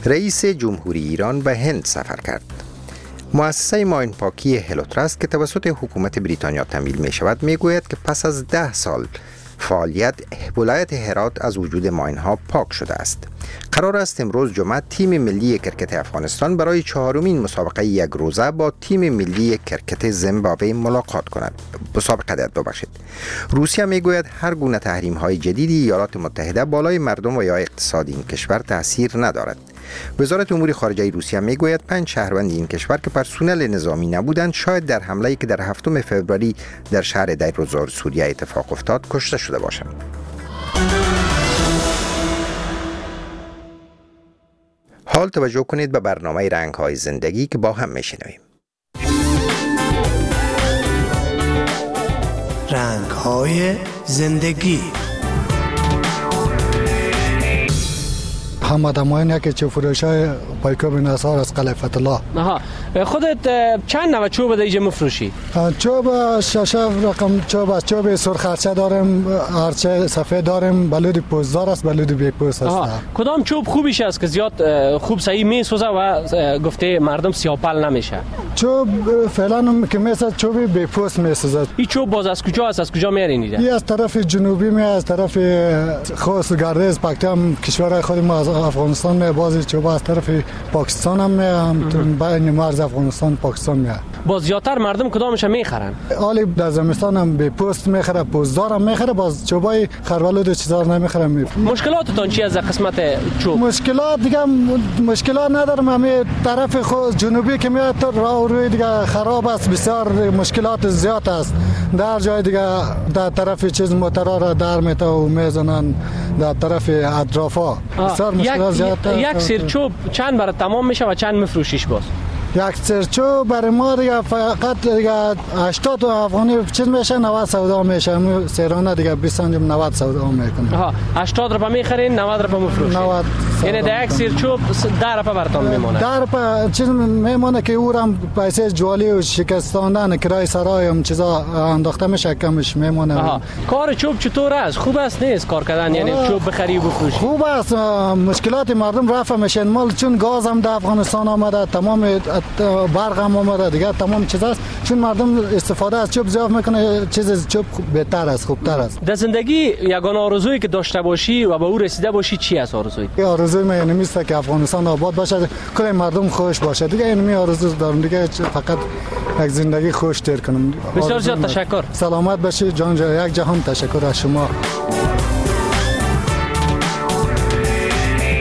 رئیس جمهوری ایران به هند سفر کرد. مؤسسه ماین پاکی هلوتراست که توسط حکومت بریتانیا تمویل می شود می گوید که پس از 10 سال فعالیت ولایت هرات از وجود ماین ها پاک شده است. قرار است امروز جمعه تیم ملی کرکت افغانستان برای 4مین مسابقه یک روزه با تیم ملی کرکت زیمبابوه ملاقات کند. روسیه میگوید هر گونه تحریم های جدیدی ایالات متحده بالای مردم و یا اقتصاد این کشور تاثیر ندارد. وزارت امور خارجه روسیه میگوید 5 شهروند این کشور که پرسنل نظامی نبودند شاید در حمله‌ای که در 7 فوریه در شهر دیروزار سوریه اتفاق افتاد کشته شده باشند. حال توجه کنید به برنامه رنگ‌های زندگی که با هم میشنویم. رنگ‌های زندگی. محمد اماین که چوب فروشای پایکوب نصار از قلعه فتح الله. خودت چند نوع چوب در اینجا مفروشی؟ چوب شش رقم چوب سرخ ارچه داریم، ارچه سفید داریم، بلود پوزدار است، بلود بی پوست است. کدام چوب خوبیش است که زیاد خوب صحیح میسوزه و گفته مردم سیاپل نمیشه؟ چوب فعلا که مثل چوب بی پوست میسوزه. این چوب باز از کجا است؟ از کجا میارین؟ این از طرف جنوبی می از طرف خوست گردیز پکتم کشور خود ما از افغانستان می، بعضی چوب از طرف پاکستان هم می، بین مرز افغانستان پاکستان می. باز زیادتر مردم کدامش میخرن؟ حالی در زمستان هم به پوست میخره، پوزدار هم میخره، باز چوبای خرولود و چیزا نمیخره. مشکلاتتون چی از قسمت چوب؟ مشکلات دیگه مشکلات ندارم، همین طرف خود جنوبی که میاد تو راه روی دیگه خراب است، بسیار مشکلات زیاد است. در جای دیگه در طرف چیز موترا را در میتا و میزنن در طرف اطرافا بسیار مشکلات زیاد. یک سیر چوب چند برای تمام میشه و چند مفروشیش باز؟ یک سرچو برای ما دیگه فقط دیگه 80 افغانی چیز میشه، 90 سودا میشه. سیرانه دیگه 20 سنجم 90 سودا میکنه. 80 روپیه میخرین، 90 روپیه میفروشین. یعنی در یک سرچو 10 روپیه براتون میمونه. 10 روپیه چیز میمونه که اورم پیسه جوالی و شکستاندن کرای سرای هم چیزا انداخته میشه، کمش میمونه. کار چوب چطور است؟ خوب است نیست کار کردن؟ یعنی چوب بخری و بفروشی؟ خوب است، مشکلات مردم رفع میشن. مال چون گاز هم در افغانستان آمده، تمام برق هم آمده دیگه، تمام چیز است. چون مردم استفاده از چوب زیاد میکنه، چیز چوب بهتر است، خوبتر است. در زندگی یگانه آرزویی که داشته باشی و به او رسیده باشی چی است آرزوی؟ آرزوی من اینه است که افغانستان آباد باشه، کل مردم خوش باشه دیگه. اینمی آرزو دارم دیگه، فقط یک زندگی خوش تیر کنم. بسیار زیاد تشکر. سلامت باشی جان، یک جهان تشکر از شما.